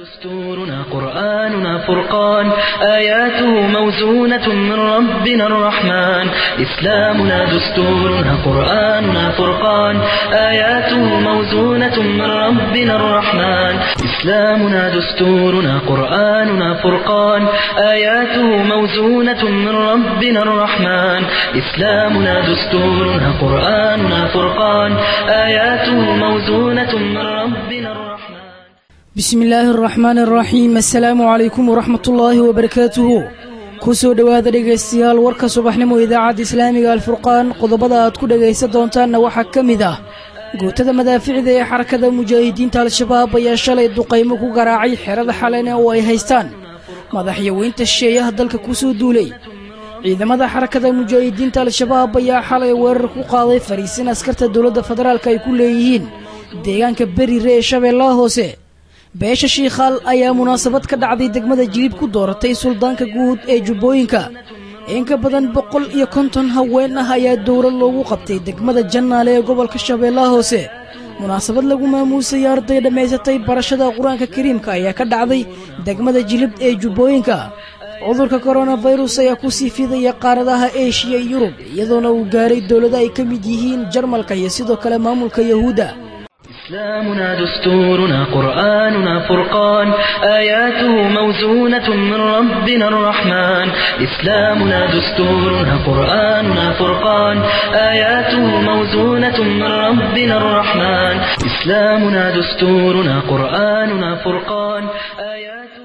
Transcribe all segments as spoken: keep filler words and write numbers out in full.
دستورنا قرآننا فرقان آياته موزونة من ربنا الرحمن إسلامنا دستورنا قرآننا فرقان آياته موزونة من ربنا الرحمن إسلامنا دستورنا قرآننا فرقان آياته موزونة من ربنا الرحمن إسلامنا دستورنا قرآننا فرقان آياته موزونة من ربنا الرحمن بسم الله الرحمن الرحيم السلام عليكم ورحمة الله وبركاته كسو دواada dhegeystayaal warka subaxnimo idaacada islaamiga alfurqaan qodobada aad ku dhageysan doontaan waxa kamid ah gootada madaaficda ee xarakada mujaahidiinta al-shabaab ayaa shalay duqeymo ku garaacay xerada xalane oo ay haystaan madaxyaweynta sheeyaha dalka ku soo duulay ciidamada xarakada mujaahidiinta al-shabaab ayaa xalay weerar ku qaaday fariisin askarta dawladda federaalka ay ku leeyihiin deegaanka Bariire ee Shabeellaha Hoose beesha shiikhal ayaa munaasabad ka dhacday degmada Jilib ku dooratay suldaanka guud ee Jubbooyinka in ka badan boqol iyo konton haween ah ayaa dowlad loogu qabtay degmada Jannaale ee gobolka Shabeellaha Hoose munaasabad lagu maamuusay arday dhameysatay barashada Quraanka Kariimka ayaa ka dhacday degmada Jilib ee Jubbooyinka cudurka coronavirus ayaa ku sii fidaya qaaradaha Aasiya iyo Yurub iyadoona uu gaaray dawladaha ay ka mid yihiin Jarmalka iyo sidoo kale maamulka Yahuuda إسلامنا دستورنا قرآننا فرقان آياته موزونة من ربنا الرحمن إسلامنا دستورنا قرآننا فرقان آياته موزونة من ربنا الرحمن إسلامنا دستورنا قرآننا فرقان آياته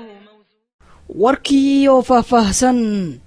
warkii oo faahfaahsan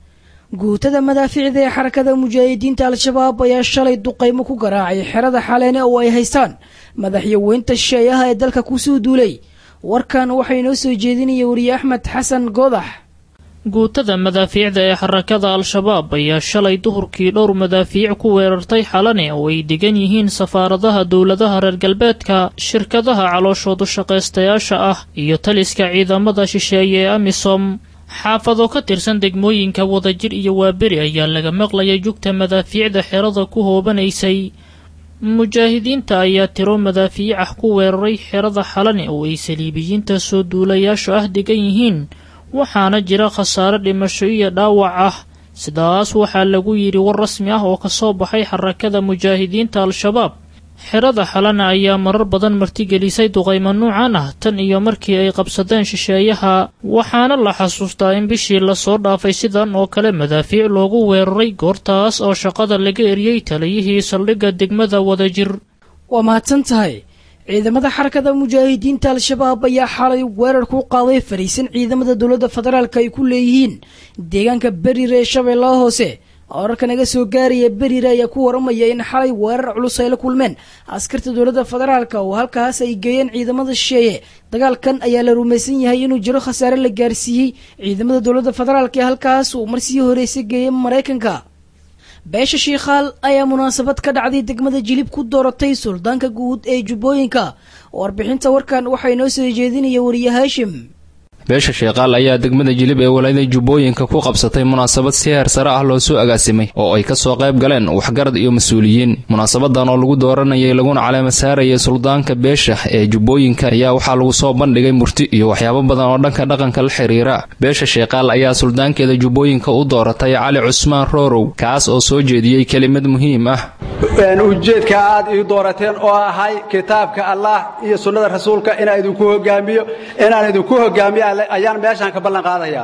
gootada madaaficda ee xarakada mujaahidiinta al-shabaab ayaa shalay duqeymo ku garaacay xerada xalane oo ay haystaan madaxyaweynta sheeyaha ee dalka ku soo duulay warkan waxay noo soo jeedinayay wariye Axmed Xasan Goodax gootada madaaficda ee xarakada al-shabaab ayaa shalay duhurkii dhowr madaafiic ku weerartay xalane oo ay degan yihiin safaaradaha dawladaha reer galbeedka shirkadaha calooshoodu shaqaystayaasha ah iyo taliska ciidamada shisheeye ee Amisom xaafado ka tirsan degmooyinka Wadajir iyo Waaberi ayaa laga maqlayay jugta madaafiicda xerada ku hoobanaysay mujaahidiinta ayaa tiro madaafiic ah ku weeraray xerada xalane oo ay saliibiyiinta soo duulayaasha ah degan yihiin waxaana jira khasaare dhimasho iyo dhaawac ah sidaas waxaa lagu yiri war rasmi ah oo ka soo baxay xarakada mujaahidiinta al-shabaab xerada xalane ayaa marar badan martigelisay duqeymo noocan ah tan iyo markii ay qabsadeen shisheeyaha waxaana la xasuustaa in bishii la soo dhaafay sidan oo kale madaafiic loogu weeraray goortaas oo shaqada laga eriyay taliyihii saldhigga degmada Wadajir waa mahadsan tahay ciidamada xarakada mujaahidiinta al-shabaab ayaa xalay weerar ku qaaday fariisin ciidamada dawladda federaalka ay ku leeyihiin deegaanka Bariire ee Shabeellaha Hoose wararka naga soo gaaraya Bariire ayaa ku waramaya in xalay weerar culus ay la kulmeen askarta dawladda federaalka oo halkaas ay geeyeen ciidamada shisheeye dagaalkan ayaa la rumaysan yahay inuu jiro khasaare la gaarsiiyay ciidamada dawladda federaalka ee halkaas uu markii horeysay geeyay Mareykanka beesha shiikhal ayaa munaasabad ka dhacday degmada Jilib ku dooratay suldaanka guud ee Jubbooyinka warbixinta warkan waxay noo soo jeedinayay wariye Haashim beesha sheeqaal ayaa degmada Jilib ee walaayada Jubbooyinka ku qabsatay munaasabad si heer sare ah loo soo agaasimay oo ay ka soo qayb galeen waxgarad iyo mas'uuliyiin munaasabadan oo lagu dooranayay laguna caleema saarayay suldaanka beesha ee Jubbooyinka ayaa waxa lagu soo bandhigay murti iyo waxyaabo badan oo dhanka dhaqanka la xiriira beesha sheeqaal ayaa suldaankeeda Jubbooyinka u dooratay Cali Cusmaan Roorow kaas oo soo jeediyay kelimad muhiim ah aan ujeedka aad ii doorateen oo ahay kitaabka Allah iyo sunnada rasuulka in ay idinku hogaamiyo inaan idinku hogaamiyo ayaan meeshan ka ballan qaadayaa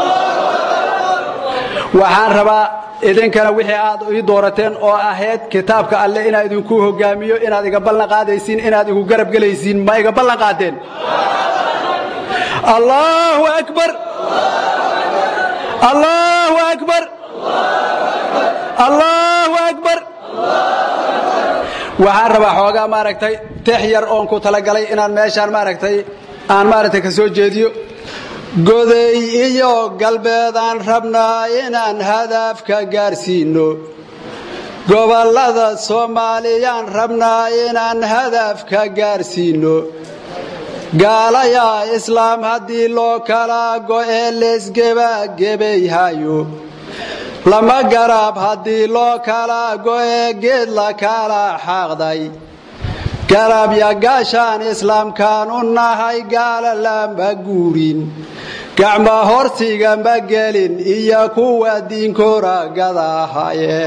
waxaan rabaa idinkana wixii aad ii doorateen oo ahayd kitaabka alle in ay idinku hogaamiyo inaad iga ballan qaadaysiin inaad igu garab galaysiin ma iga ballan qaadeen Allahu akbar Allahu akbar Allahu akbar waxaan rabaa xoogaa maaragtay tix yar oon ku tala galay inaan meeshan maaragtay aan maaragtay ka soo jeediyo goday iyo galbeedaan rabnaa inaan hadafka gaarsiino gobolada Soomaaliyaan rabnaa inaan hadafka gaarsiino gaalaya islaam haddii loo kala go'e leesgeba gebayhayo lama garab haddii loo kala go'e geed la kala xaqday garab ya gaashaan islaamkaan u nahay gaala lama guurin gacma horsiga ma gelin iyo kuwa diinkora gadahaye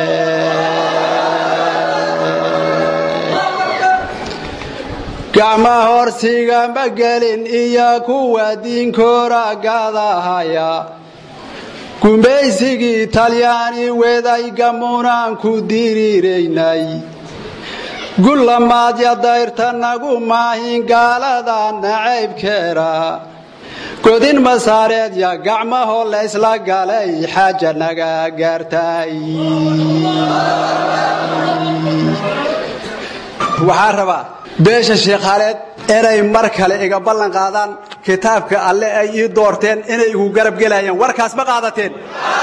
gacma horsiga ma gelin iyo kuwa diinkora gadahaya gumaysigii talyaani weday gamunaan ku diriiraynay gullamaadya dayrta nagu maahin gaalada nacaybkeera godin masaareedya gacmahoo la isla galay xaaja naga gaartay waxaan rabaa beesha Sheekh Khalid inay mar kale iga ballan qaadaan kitaabka alle ay ii doorteen inay igu garab galayaan warkaas ma qaadateen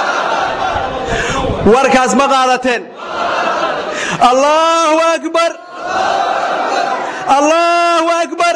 warkaas ma qaadateen Allahu akbar Allahu akbar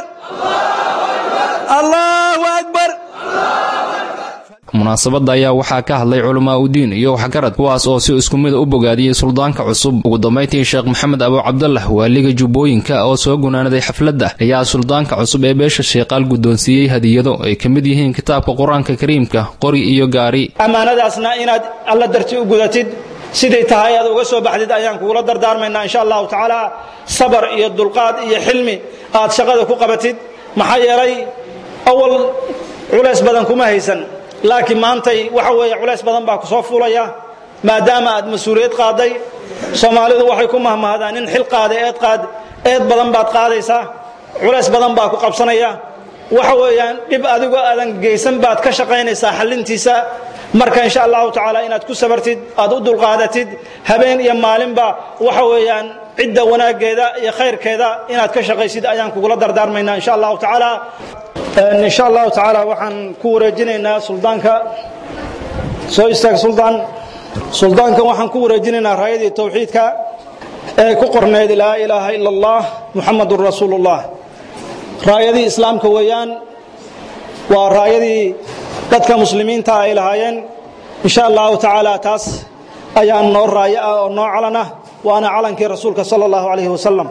Allahu akbar munaasabada ayaa waxaa ka hadlay culamaa u diin iyo waxgarad kuwaas oo si isku mid u bogaadiyay suldaanka cusub ugu dambeyntii Sheekh Maxamed Abu Cabdullah waaliga Jubbooyinka oo soo gunaanaday xafladda ayaa suldaanka cusub ee beesha Sheeqaal gudoonsiiyay hadiyado ay kamid yihiin kitaabka Quraanka Kariimka qori iyo gaari amaanadaasna inaad alla darti u gudatid sidii tahay aad uga soo baxdid ayaan kuula dardaarmaynaa insha Allah taala sabar iyo dulqaad iyo xilmi aad shaqada ku qabatid maxaa yeelay awal culays badan kuma haysan laakiin maantay waxa weeye culays badan baa ku soo fuulaya maadaama aad mas'uuliyad qaaday Soomaalidu waxay ku mahmaadaan in xil qaaday eed qaad eed badan baad qaadaysaa culays badan baa ku qabsanaya waxa weeyaan dib adigu aadan geysan baad ka shaqaynaysaa xalintiisa marka insha Allah taala inaad ku sabartid aad u dulqaadatid habeen iyo maalinba waxa weeyaan cidda wanaageeda iyo khayrkeeda inaad ka shaqaysid ayaan kugula dardaarmaynaa insha Allah taala insha Allah taala waxaan ku wareejinaynaa suldaanka soo istaag suldaan suldaanka waxaan ku wareejinaynaa raayadii tawxiidka ee ku qorneed laa ilaaha illa Allah muhammadur rasuulullah raayadii islaamka weeyaan waa raayadii dadka muslimiinta ay lahaayeen insha Allah taala taas ayaan noo raaya oo noo calana waana calankii rasuulka sallallahu alayhi wasallam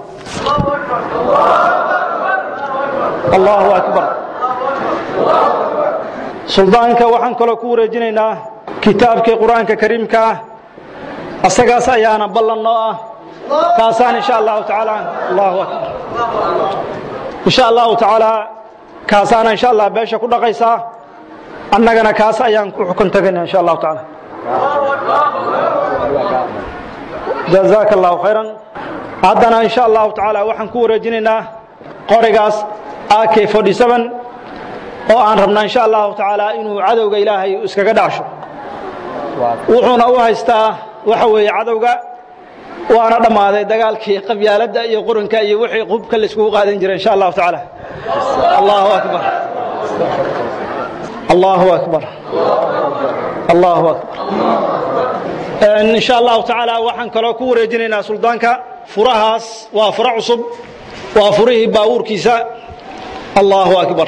Allahu akbar suldaanka waxaan kala ku wareejinaynaa kitaabkii Quraanka Kariimka asagaas ayaana ballan noo ah kaasaan insha Allah taala Allahu akbar insha Allah taala kaasaan insha Allah beesha ku dhaqaysaa annagana kaas ayaan ku xukun tagnaa insha Allah taala jazakallahu khairan hadana insha Allah taala waxaan ku wareejinaynaa qorigaas A K forty-seven oo aan rabnaa insha Allah taala inuu cadawga Ilaahay iskaga dhacsho wuxuuna u haystaa waxa weeye cadawga waana dhamaaday dagaalkii qabyaalada iyo quranka iyo wixii qubka la isku qaadan jiray insha Allah taala Allahu akbar Allahu akbar Allahu akbar insha Allah taala waxaan kala ku wareejinaynaa suldaanka furahaas waa fura cusub waa furihii baawurkiisa Allahu akbar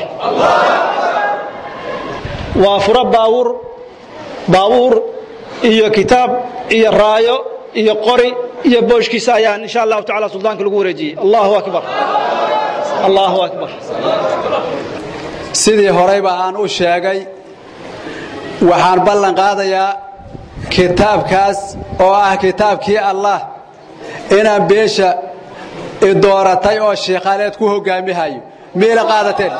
waa fura baawur baawur iyo kitaab iyo raayo iyo qori iyo booshkiisa ayaan insha Allah taala suldaanka lagu wareejiyay Allahu akbar Allahu akbar sidii horeyba aan u sheegay waxaan ballan qaadayaa kitaabkaas oo ah kitaabkii Allah inaan beesha idooratay oo Sheekh Khalid ku hogaamihayo meel qaadateen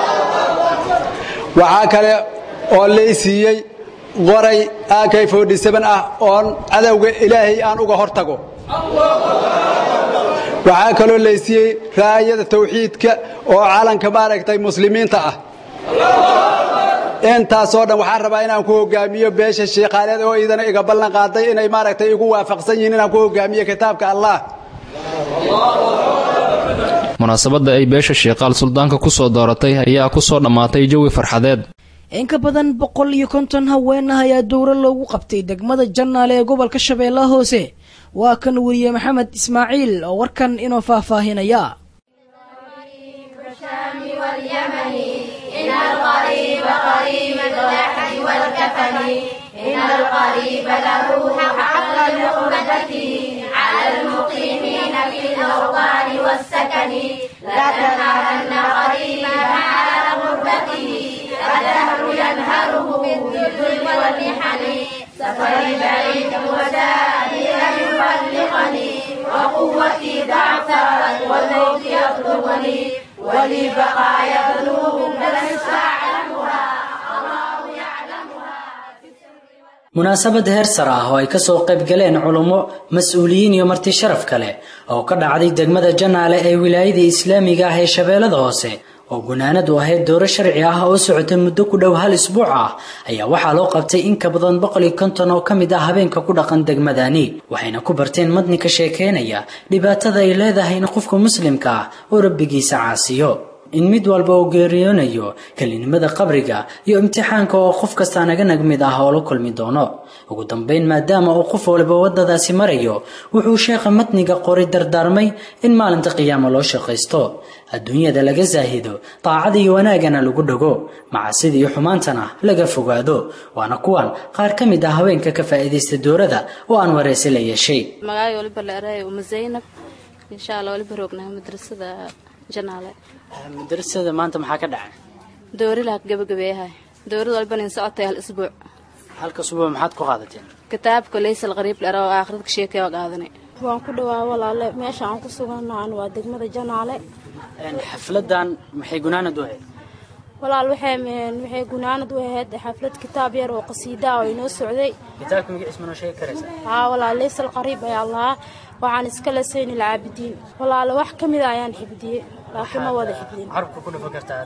waxa kale oo leeysiiyay qoray A K forty-seven ah oo cadawga Ilaahay aan uga hortago waxa kale oo leeysiiyay raayada tawxiidka oo caalanka maaragtay muslimiinta ah inta soo dhan waxaan rabaa inaan ku hogaamiyo beesha Sheekh Khalid oo idana iga ballan qaaday inay maaragtay igu waafaqsan yihiin inaan ku hogaamiyo kitaabka Allah munaasabada ay beesha Sheeqaal suldaanka ku soo dooratay ayaa ku soo dhamaatay jawi farxadeed in ka badan boqol iyo konton haween ah ayaa dowra loogu qabtay degmada Jannaale ee gobolka Shabeellaha Hoose waa kan wariye Maxamed Ismaaciil oo warkan inoo faahfaahinaya إن القريب قريب الأحد والكفن إن القريب له حق لقربته على المقيمين في الأوطان والسكن لا تنهرن قريبا على غربته الدهر ينهره بالذل والمحن سفري بعيد وسائلي أن يبلغني وقوتي ضعفت والموت يطلبني ولي بقايا ذنوب لست أعلمها الله يعلمها. munaasabad heer sare ah oo ay ka soo qayb galeen culummo mas'uuliyiin iyo marti sharaf kale oo ka dhacday degmada Janaale ee wilaayada Islaamiga ah ee Shabeellada Hoose oo gunaanad u ahayd dooro sharci ah oo socotay muddo ku dhow hal isbuuc ah ayaa waxaa loo qabtay in ka badan boqol iyo konton oo kamid ah habeenka ku dhaqan degmadani waxayna ku barteen madni ka sheekeynaya dhibaatada ay leedahay in qofka muslimka ah oo rabbigiisa caasiyo in mid walba oo geeriyoonayo kalinimada qabriga iyo imtixaanka oo qof kasta naga nagmid ah oo la kulmi doono ugu dambeyn maadaama uu qof walba wadadaasi marayo wuxuu sheekha matniga qori dardaarmay in maalinta qiyaamo loo shaqaysto adduunyada laga zaahido taacada iyo wanaagana lagu dhago macaasida iyo xumaantana laga fogaado waana kuwan qaar ka mid ah haweenka ka faa'iideysta doorada oo aan wareysi la yeeshay magacay waliba la eray Umm Zaynab insha Allah waliba roognahay madrasada Janaale madrasada maanta maxaa ka dhacay doori la gabagabeeyahay doorada walba in socotay hal isbuuc halka subax maxaad ku qaadateen kitaabka Laysal Qariib la raaw aakhirka sheekay oo qaadanay waan ku dhawaa walaale meesha aan ku suganahay waa degmada Janaale een xafladan maxay gunaanad u ahayd walaal waxay waxay gunaanad u ahayd xaflad kitaab yar oo qasiida ah oo inoo socday kitaabka magaciisa ma sheegi karaysaa haa walaal Laysal Qariib ay Allah waxaan iska la seenay laabidiin walaal wax kamid ah ayaan xifdiyay laakiin ma wada xifdin carabka ku dhafan kartaa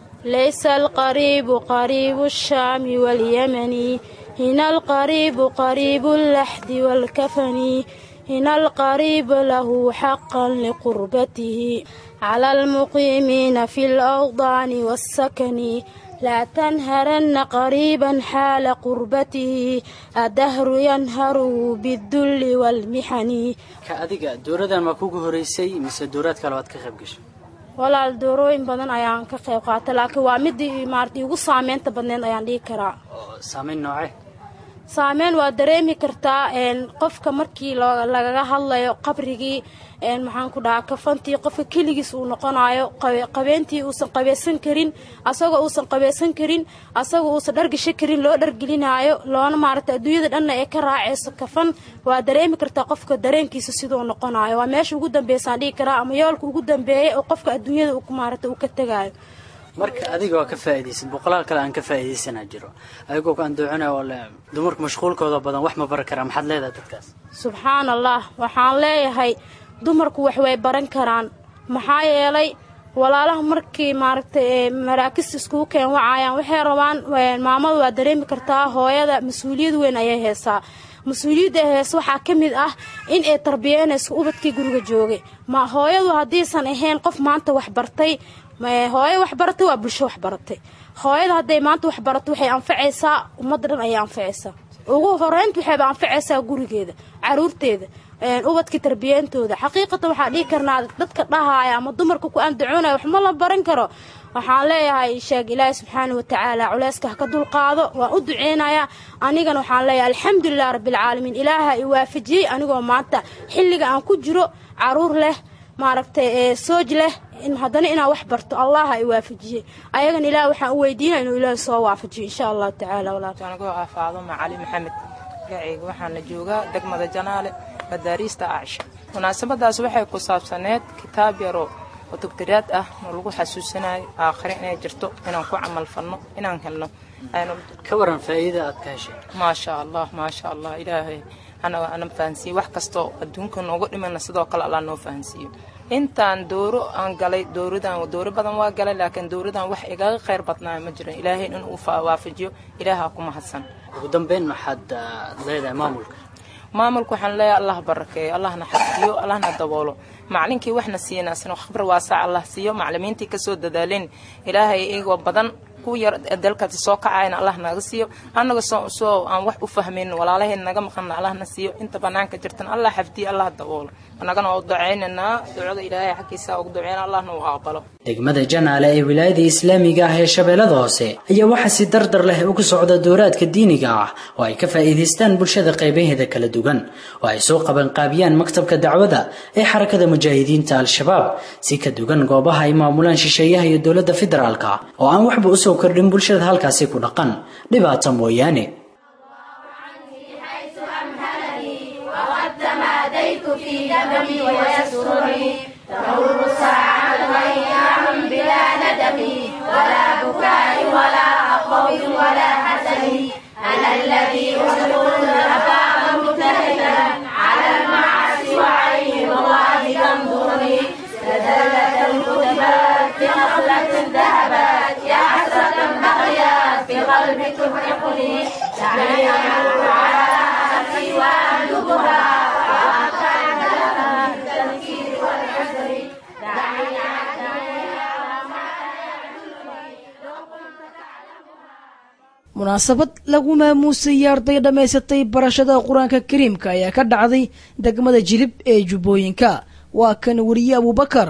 ليس القريب قريب الشام واليمن هنا القريب قريب اللحد والكفن هنا القريب له حقا لقربته على المقيمين في الأوطان والسكن لا تنهرن قريبا حال قربته الدهر ينهره بالذل والمحن كأديك دورة ما كوجو هريسي مثل دورات كلوات كخبجش walaal doorooyin badan ayaan ka qayb qaatay laakiin waa mid maartii ugu saameynta badneed ayaan dhigi karaa saameyn noocee saameyn waa dareemi kartaa een qofka markii lagaga hadlayo qabrigii een maxaan ku dhahaa kafantii qofka kaligiis uu noqonayo qabeentii uusan qabeysan karin asagoo uusan qabeysan karin asagoo uusan dhargasho karin loo dhargelinayo loona maartay adduunyada dhanna ee ka raacayso kafan waa dareemi kartaa qofka dareenkiisa sidoo noqonayo waa meesha ugu dambeysaan dhigi karaa ama yoolka ugu dambeeyay oo qofka adduunyada uu ku maartay uu ka tagayo marka adiga waa ka faa'iideysan boqolaal kale aan ka faa'iideysanaa jiro ayagoo kan doonaa wala dumarka mashquulkooda badan wax ma baran karaan maxad leedahay dadkaas subxaanallah waxaan leeyahay dumarku wax way baran karaan maxaa yeelay walaalaha markii maaragtay maraakis isku keen wacayaan waxay rabaan maamadu waa dareemi kartaa hooyada mas'uuliyad weyn ayay heesaa mas'uuliyadda hees waxa kamid ah in ay tarbiyeynayso ubadkii guriga joogay ma hooyadu hadiisan ahayn qof maanta wax bartay ma hooyo wax baratay waa bulsho wax baratay hooyada haday maanta wax barato waxay anfacaysaa ummadda dhan ay anfacaysaa ugu horeynta waxay anfacaysaa gurigeeda caruurteeda een ubadka tarbiyantooda xaqiiqatan waxa dhigi karnaa dadka dhahaaya ama dumarka ku aan ducoonay wax ma la baran karo waxaan leeyahay sheeg Ilaahay subhanahu wa ta'ala culeyska ka dul qaado waa u duceynaya anigana waxaan leeyahay alxamdulillah rabbil alamin ilaaha i waafajiyay anigoo maanta xilliga aan ku jiro caruur leh maaragtay ee sooj leh in hadana ina wax barto Allah ay waafajiyay ayagan ilaahay waxaan u weydiinaa inuu ilaahay soo waafajiyo insha Allah ta'ala wala anagu afaado macali maxamed gaciga waxaan la joogaa degmada Janaale madaarista Aisha munaasabadaas waxay ku saabsaneed kitaab yaro oo tugtiraad ah oo lagu xasuusanayo aakhire inay jirto inaan ku amal falno inaan helno aynu ka waran faa'iido aad ka heshay ma sha Allah ma sha Allah ilaahay ana ana fahansiyo wax kasto adduunka noogu dhimana sidoo kale Allah noo fahansiyo intaan dooro aan galay dooridan dooro badan waa galay laakiin dooridan wax iga khayr badnaa ma jirin ilaahay in uu waafajiyo ilaaha ku mahadsan ugu dambeyn maxad leedahay maamulka maamulku waxaan leeyahay Allah barakeeyo Allahna xafiyo Allahna daboolo macallinkii waxna siina sano khabar waasac Allah siiyo macallimiintii ka soo dadaaleen ilaahay iyaga badan ku yar dalkaas soo kacayna Allah naga siiyo anaga soo soo aan wax u fahmin walaalaheen naga maqan Allah na siiyo inta banaanka jirtan Allah xafdi Allah dabool anagana oo duceynana ducada Ilaahay xaqiisa oo duceeyna Allah noo aqbalo degmada Janaale ee wilaayada Islaamiga ah ee Shabeellada Hoose ayaa waxa si dardar leh ugu socda dowraadka diiniga ah oo ay ka faa'iideystaan bulshada qaybaheeda kala duwan oo ay soo qaban qaabiyaan maktabka dacwada ee xarakada mujaahidiinta al-shabaab si ka duwan goobaha ay maamulaan shisheeyaha iyo dowladda federaalka oo aan waxba u soo kordhin bulshada halkaasi ku dhaqan dhibaato mooyaane ولا بكاء ولا خوف ولا حزن أنا الذي أسلك الرفاق مجتهدا على المعاصي وعين الله تنظرني تزلت الكتبات في غفلة ذهبت يا حسرة بقيت في قلبي تفرقني دعني أمر على أخي وأندبها وأقطع التفكير والحزن دعني munaasabad lagu maamuusay arday dhamaysatay barashada quraanka kariimka ayaa ka dhacday degmada Jilib ee Jubbooyinka waa kan wariye Abubakar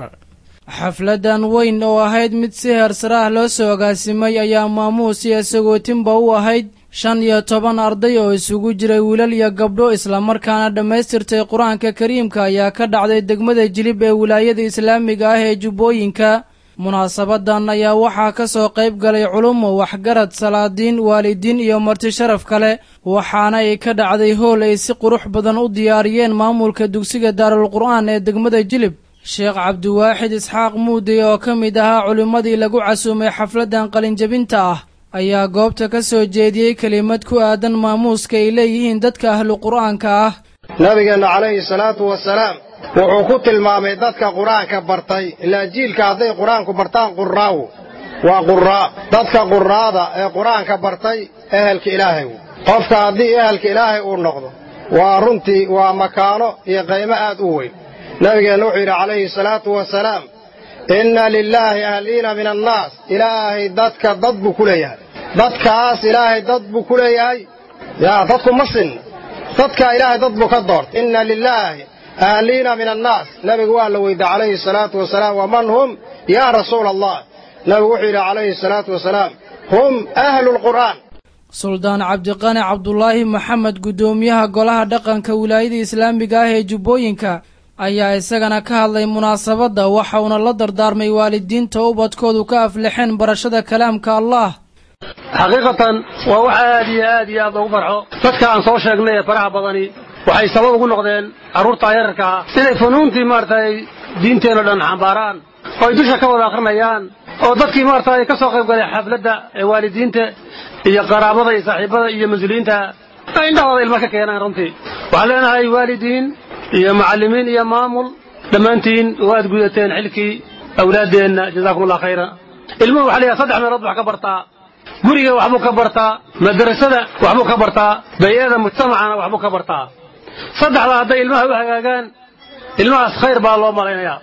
xafladan weyn oo ahayd mid si heersar ah loo soo agaasimay ayaa maamuus iyo sagootinba u ahayd shan iyo toban arday oo isugu jiray wiilal iyo gabdho isla markaana dhamaystirtay quraanka kariimka ayaa ka dhacday degmada Jilib ee wilaayada Islaamiga ah ee Jubbooyinka munaasabadan ayaa waxaa ka soo qayb galay culumo waxgarad salaadiin waalidiin iyo marti sharaf kale waxaana ay ka dhacday hool ay si qurux badan u diyaariyeen maamulka dugsiga Daarul Qur'aan ee degmada Jilib Sheekh Cabdiwaaxid Isxaaq Muude oo ka mid ahaa culimadii lagu casuumay xafladan qalinjabinta ah ayaa goobta ka soo jeediyey kelimad ku aadan maamuuska ay leeyihiin dadka ahlu qur'aanka ah nabigeena calayhi salaatu wasalaam wuxuu ku tilmaamay dadka quraanka bartay ilaa jiilka haday quraanku bartaan quraaw waa quraa dadka quraada ee quraanka bartay ehelka Ilaahay qofka hadii ehelka Ilaahay uu noqdo waa runtii waa makaano iyo qiimo aad u weyn nabigeena wuxuu yiri calayhi salaatu wasalaam inna lillahi ahliina min an-nas ilaahay dadka dad buu ku leeyahay dadkaas ilaahay dad buu ku leeyahay yaa dadku masin dadka ilaahay dad buu ka doortay inna lillahi أهلينا من الناس نبي قال ويد عليه الصلاة والسلام ومن هم يا رسول الله نبي وحيد عليه الصلاة والسلام هم أهل القرآن سلطان عبد القاني عبد الله محمد قدوميها قولها دقن كولايد إسلامي قاهي جبوينكا ayaa isagana ka hadlay munaasabada waxauna la dardaarmay waalidiinta ubadkoodu ka aflixeen barashada kalaamka Allah xaqiiqatan waa wax aad iyo aad iyo aad ugu farxo dadka aan soo sheegnay faraha badani waxay sabab ugu noqdeen carruurta yararka inay funuuntii maartay diinteena dhan xambaaraan oo ay dusha ka wada akhrinayaan oo dadkii maartay ka soo qayb galay xafladda ee waalidiinta iyo qaraabada iyo saaxiibada iyo mas'uuliyiinta ay indhahooda ilma ka keenaan runtii waxaan leenahay waalidiin iyo macallimiin iyo maamul dhammaantiin waad gudateen xilkii awlaadeenna jazaakumullahu khayran ilmuhu waxa leeyahay saddex meelood wax ka bartaa guriga waxbuu ka bartaa madrasada waxbuu ka bartaa bay'ada mujtamacana waxbuu ka bartaa saddexda hadday ilmaha u hagaagaan ilmahaas khayr baa loo malaynayaa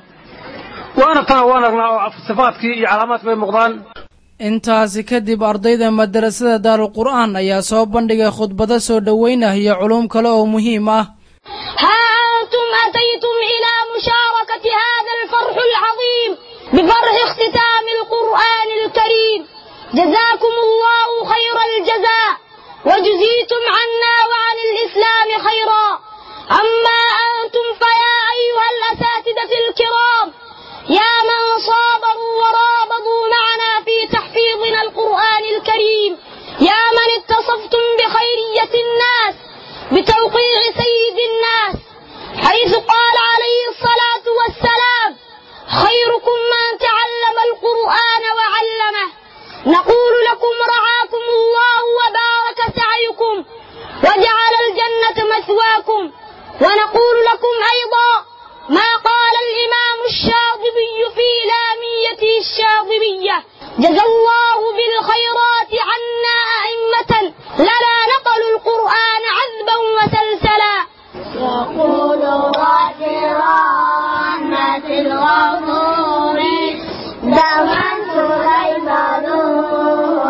waana tan waan aragnaa oo sifaadkii iyo calaamaadkii bay muuqdaan intaasi kadib ardayda madrasada Daarul Qur'aan ayaa soo bandhigay khudbado soo dhaweynah iyo culum kale oo muhiim ah ها أنتم أتيتم إلى مشاركة هذا الفرح العظيم بفرح اختتام القرآن الكريم جزاكم الله خير الجزاء وجزيتم عنا وعن الإسلام خيرا أما أنتم فيا أيها الأساتذة الكرام يا من صابروا ورابضوا معنا في تحفيظنا القرآن الكريم يا من اتصفتم بخيرية الناس بتوقيع سيد الناس حيث قال عليه الصلاة والسلام خيركم من تعلم القرآن وعلمه نقول لكم رعاكم الله وبارك سعيكم وجعل الجنة مثواكم ونقول لكم أيضا ما قال الإمام الشاطبي في لاميته الشاطبية جزى الله بالخيرات عنا أئمة لنا نقلوا القرآن عذبا وسلسلا يقول رحمة الغفور دوما سليمان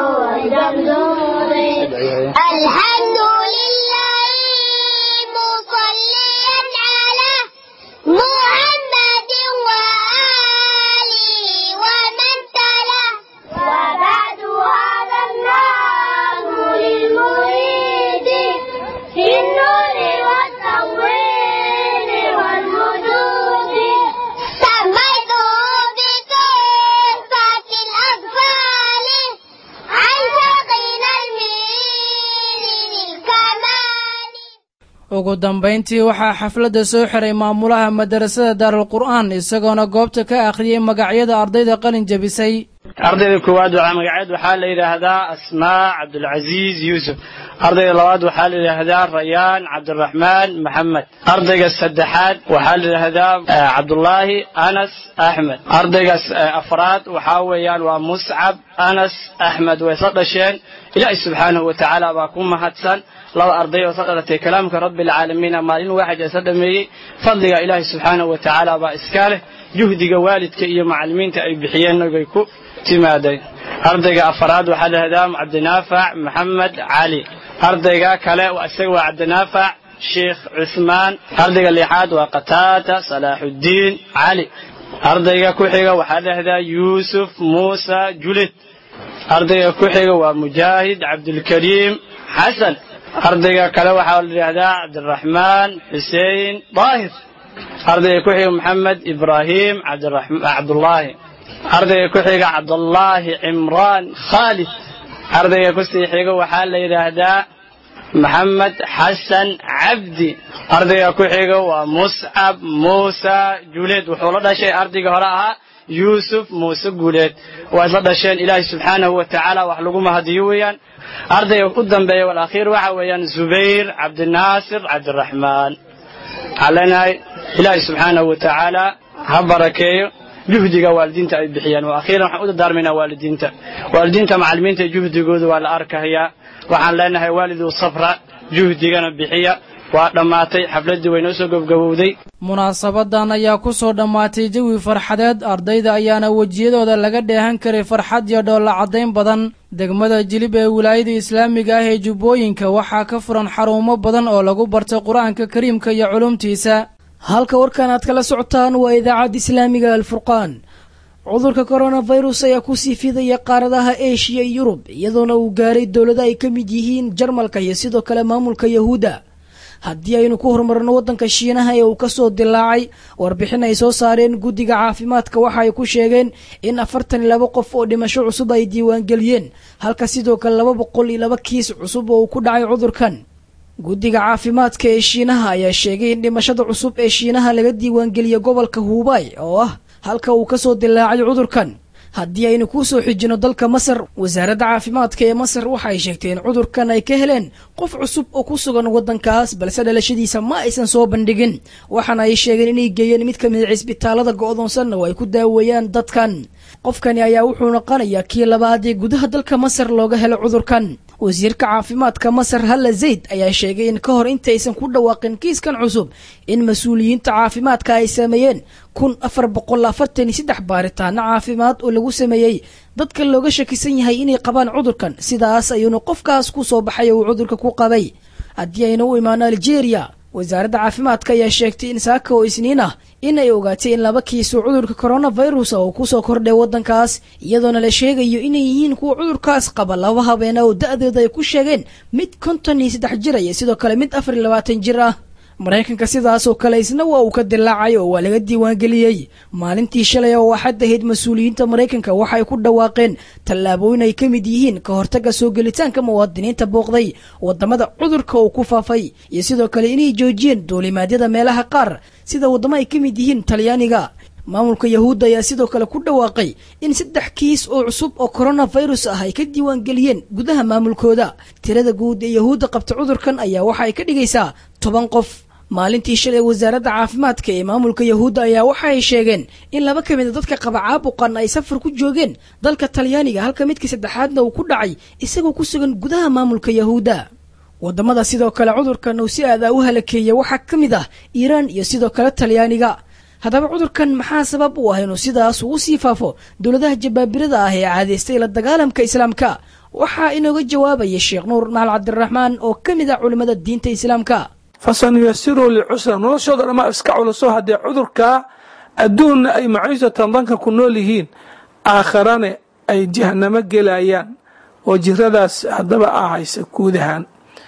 ugu dambayntii waxaa xafladda soo xiray maamulaha madarasada daarulqur'aan isagoona goobta ka akhriyey magacyada ardayda qalin jabisay. ardayda koowaad waxaa magaceed waxaa la yidhaahdaa asmaa cabdulcasiis yuusuf. ardayga labaad waxaa la yidhaahdaa rayaan cabdiraxmaan maxamed. ardayga saddexaad waxaa la yidhaahdaa cabdullaahi anas axmed. ardayga afraad waxaa weeyaan waa muscab anas axmed. way soo dhasheen ilaahay subxaanahu wa tacaala baa ku mahadsan. laba arday oo soo dhalatay kalaamka rabbilcaalamiin maalin waaxid ee soo dhameeyey fadliga ilaahay subxaanahu wa tacaala baa iska leh. juhdiga waalidka iyo macallimiinta ay bixiyeen nagay ku timaaday. ardayga afraad waxaa la yidhaahdaa cabdinaafac maxamed cali. ardayga kale isaga waa cabdinaafac sheekh cusmaan. ardayga lixaad waa qataada salaaxudiin cali. ardayga ku xiga waxaa la yidhaahdaa yuusuf muusa julid. ardayga ku xiga waa mujaahid cabdulkariim xasan. ardayga kale waxaa la yidhaahdaa cabdiraxmaan xuseen daahir. ardayga ku xiga maxamed ibraahim cabdullaahi. ardayga ku xiga cabdullaahi cimraan khaalid. ardayga ku sii xiga waxaa la yidhaahdaa maxamed xasan cabdi. ardayga ku xiga waa muscab muusa juleed. wuxuu la dhashay ardayga hore ahaa yuusuf muuse guuleed. waa isla dhasheen ilaahay subxaanahu wa tacaala wax lagu mahadiyo weeyaan. ardayga u dambeeya walakhiir waxa weeyaan zubayr cabdinaasir cabdiraxmaan. waxaan leenahay ilaahay subxaanahu wa tacaala ha barakeeyo juhdiga waalidiinta ay bixiyaan. waakhiiran waxaan u dardaarmaynaa waalidiinta waalidiinta macallimiinta juhdigooda waa la arkayaa. waxaan leenahay waalidu safra juhdigana bixiya. waa dhammaatay xafladdii way noo soo gabgabowday. munaasabadan ayaa ku soo dhammaatay jawi farxadeed ardayda ayaana wejiyadooda laga dheehan karay farxad iyo dhoolla caddayn badan. degmada jilib ee wilaayada islaamiga ah ee jubbooyinka waxaa ka furan xarumo badan oo lagu bartay qur-aanka kariimka iyo culumtiisa. halka warkan aad kala socotaan waa idaacadda islaamiga alfurqaan. cudurka coronavirus ayaa ku sii fidaya qaaradaha eeshiya iyo yurub iyadoona uu gaaray dowlado ay ka mid yihiin jarmalka iyo sidoo kale maamulka yahuudda. haddii aynu ku horumarno waddanka shiinaha ee uu ka soo dilaacay warbixin ay soo saareen guddiga caafimaadka waxa ay ku sheegeen in afartan iyo laba qof oo dhimasho cusub ay diiwaangeliyeen halka sidoo kale laba boqol iyo laba kiis cusub oo uu ku dhacay cudurkan. guddiga caafimaadka ee shiinaha ayaa sheegay in dhimashada cusub ee shiinaha laga diiwaangeliyay gobolka huubay oo ah halka uu ka soo dilaacay cudurkan. haddii aynu kuu soo xijino dalka masar wasaaradda caafimaadka ee masar waxa ay sheegtay in cudurkan ay ka heleen qof cusub oo ku sugan waddankaas balse dhalashadiisa ma aysan soo bandhigin. waxaana ay sheegeen inay geeyeen mid ka mid a cisbitaalada go'doonsanna oo ay ku daaweeyaan dadkan. qofkani ayaa wuxuu noqonayaa kii labaad ee gudaha dalka masar looga helo cudurkan. wasiirka caafimaadka masar halla zayd ayaa sheegay in ka hor intaysan ku dhawaaqin kiiskan cusub in mas-uuliyiinta caafimaadka ay sameeyeen kun afar boqol afartan iyo saddex baaritaano caafimaad oo lagu sameeyey dadka looga shakisan yahay inay qabaan cudurkan. sidaas ayuuna qofkaas ku soo baxay uu cudurka ku qabay. haddii ayna u imaano aljeeriya wasaaradda caafimaadka ayaa sheegtay in saaka oo isniin ah in ay ogaatay in laba kiis oo cudurka coronavirus oo ku soo kordhay waddankaas iyadoona la sheegayo inay yihiin kuwa cudurkaas qaba laba habeena oo da'dooda ay ku sheegeen mid konton iyo saddex jir iyo sidoo kale mid afar iyo labaatan jir ah. maraykanka sidaas oo kale isna waa uu ka dilaacay oo waa laga diiwaangeliyey. maalintii shalay oo waxaad ahayd mas-uuliyiinta maraykanka waxa ay ku dhawaaqeen tallaabooyin ay ka mid yihiin ka hortagga soo gelitaanka muwaadiniinta booqday waddamada cudurka uu ku faafay iyo sidoo kale inay joojiyeen duulimaadyada meelaha qaar sida waddamo ay ka mid yihiin talyaaniga. maamulka yahuudda ayaa sidoo kale ku dhawaaqay in saddex kiis oo cusub oo coronavirus ah ay ka diiwaangeliyeen gudaha maamulkooda. tirada guud ee yahuudda qabta cudurkan ayaa waxa ay ka dhigaysaa toban qof. maalintii shalay wasaaradda caafimaadka ee maamulka yahuudda ayaa waxa ay sheegeen in laba ka mid a dadka qaba caabuqan ay safar ku joogeen dalka talyaaniga halka midkii saddexaadna uu ku dhacay isagoo ku sugan gudaha maamulka yahuudda. waddamada sidoo kale cudurkan uu si aadaa u halakeeyay waxaa ka mid ah iiraan iyo sidoo kale talyaaniga. haddaba cudurkan maxaa sabab u ah inuu sidaas ugu sii faafo dowladaha jabaabirada ah ee caadaystay la dagaalamka islaamka? waxaa inooga jawaabaya sheekh nuur maal cabdiraxmaan oo ka mid ah culimmada diinta islaamka. fasanuyasiru licusra noloshooda dhammaa iska culuso haddee cudurkaa adduunna ay maciishatan danka ku nool yihiin aakharane ay jahanamo gelayaan oo jiradaas haddaba ahaysa guud ahaan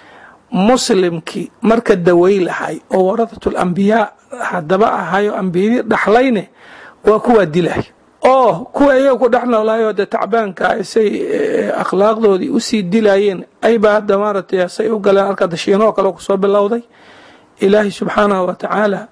muslimkii marka dawey lahay oo waradatul ambiyaa haddaba ahayo ambiyadii dhaxlayne waa kuwaa dilay oo kuwa iyaga ku dhex noolaayoo dee tacbaanka say akhlaaqdoodii usii dilayeen ayba hadda maaragtay say u galeen halka dashiinoo kale kusoo bilowday ilaahay subxaanahu wa tacaala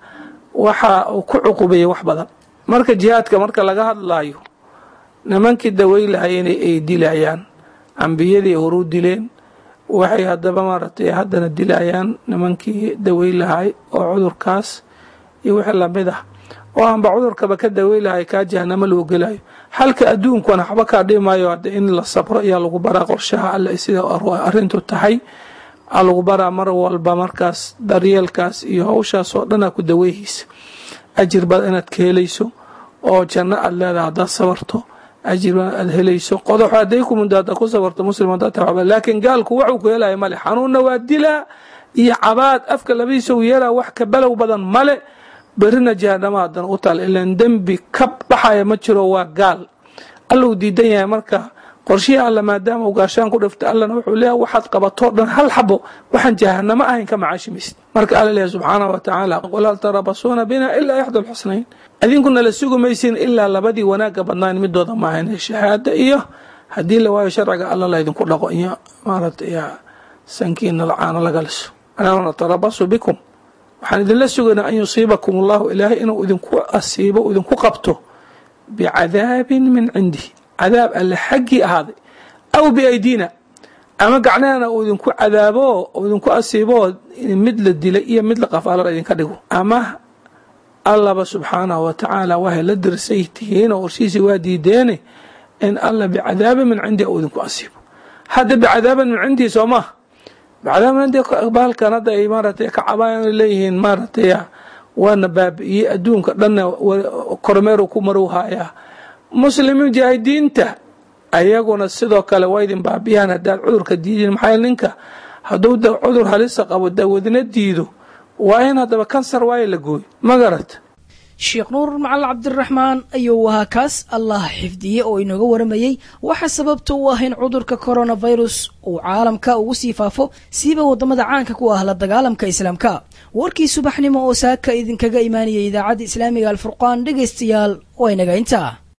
waxa uu ku cuqubeeyey wax badan. marka jihaadka marka laga hadlaayo nimankii daweylahayenay ay dilayaan ambiyadii horuu dileen waxay haddaba maaragtay haddana dilayaan nimankii daweylahay oo cudurkaas iyo wixii lamid ah oo aanba cudurkaba ka daweylahay kaa jahanamo loo gelayo. halka adduunkuna waxba kaa dhimayo hadda in la sabro ayaa lagu baraa qorshaha alle sida arrintu tahay aa lagu baraa mar walba. markaas daryeelkaas iyo hawshaas oo dhanaa ku daweyhiisa ajir baad inaad ka helayso oo janno aad leedahay haddaad sabarto ajir aad helayso. qodox hadday ku mundaada ku sabarto muslim haddaad tahay laakiin gaalku waxuu ku helaya male xanuunna waa dilaa iyo cabaad afka labadiisa u yeelaa wax ka balow badan male berina jahanama haddana u taal ilaan dembi ka baxaya ma jiro waa gaal alluu diidan yahay. marka qorshihii alla maadaama uu gaashaan ku dhifta allana wuxuu leeyahay waxaad qabatoo dhan hal xabo waxaan jahanamo ahayn ka macaashimaysid. marka alla leeyahay subxaanahu wa tacaala qul hal tarabasuuna bina ilaa ixda alxusnayn idinkuna la sugi maysin ilaa labadii wanaagga badnaan midooda maahayn shahaada iyo haddii la waayo sharciga alla laydinku dhaqo iyo maaragtay sankiina lacaano laga liso. anaa natarabasu bikum waxaan idinla sugaynaa an yusiibakum allahu ilaahay inuu idinku asiibo idinku qabto bicadaabin min cindihi cadaab alle xaggii ahaaday aw biaydiina ama gacnahana uu idinku cadaabo oo idinku asiibo mid la dilay iyo mid la qafaalo idinka dhigo ama allaba subxaanahu wa tacaala waxay la dirsay tihiin oo qorshihiisii waa diideene in alla bicadaabin min cindi uu idinku asiibo. hadda bicadaabin min cindii soo maaha bacdaama hadii baalkan hadda ay maaragtay ka cabaayaan leeyihiin maaragtay waana baabi'iyey adduunka dhanna kormeeru ku maruuhayaa. muslimiin jaahidiinta ayaguna sidoo kale waa idin baabiyaan haddaad cudurka diidin. maxaa ninka hadduu cudur halisa qabo dawadna diido waa in haddaba kansar waayo la gooyo ma garata. sheekh nuur macalin cabdiraxmaan ayuu ahaa kaas allah xifdiye oo inooga waramayey waxa sababta u ah in cudurka coronavirus uu caalamka ugu sii faafo siiba wadamada caanka ku ah la dagaalamka islaamka. warkii subaxnimo oo saaka idinkaga imaanayay idaacadda islaamiga alfurqaan dhegaystayaal waa inaga intaa.